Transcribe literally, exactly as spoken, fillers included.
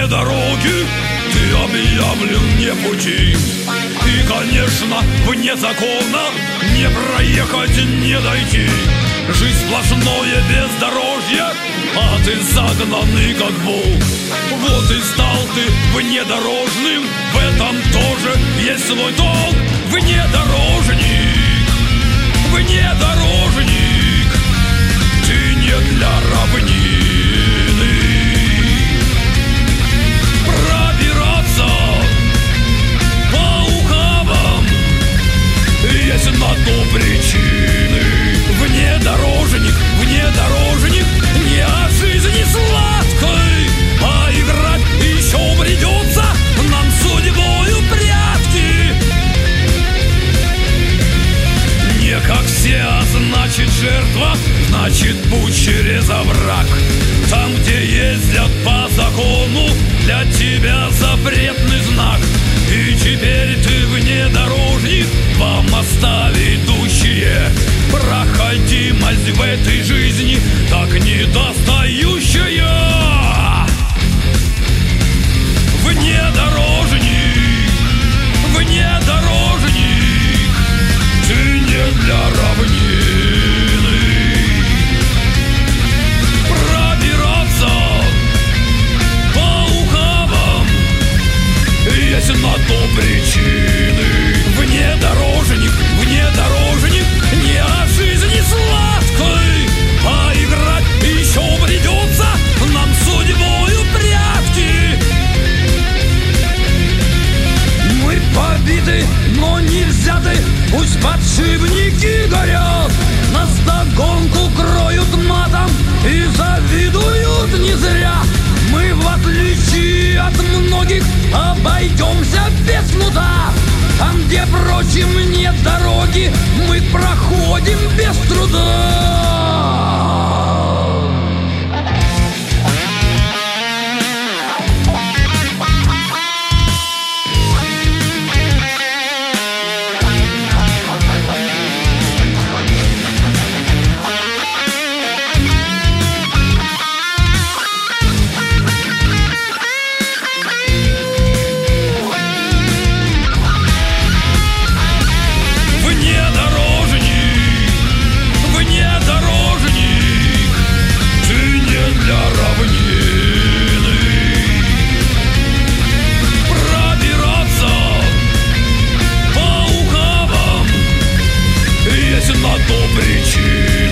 вне дороги, ты объявлен не пути. И, конечно, вне закона не проехать, не дойти. Жизнь сплошное бездорожье, а ты загнанный как вол. Вот и стал ты внедорожным, в этом тоже есть свой толк. Внедорожник, внедорожник, ты не для равнины. Пробираться по ухабам есть на то причины. Внедорожник, внедорожник, не от жизни сладкой, а играть еще придется нам судьбою прятки. Не как все, а значит жертва, значит путь через овраг. Там, где ездят по закону, для тебя запретный знак. И теперь ты внедорожник, по моста ведущие. Проходимость в этой жизни так недостающая. Внедорожник, внедорожник, ты не для равнины. Пробираться по ухабам есть на то причины. Внедорожник, внедорожник, не от жизни сладкой, а играть еще придется нам судьбою прятки. Мы побиты, но не взяты, пусть подшипники горят. Нас догонку кроют матом и завидуют не зря. Мы, в отличие от многих, обойдемся без кнута. Там, где прочим нет дороги, мы проходим без труда. На то причины.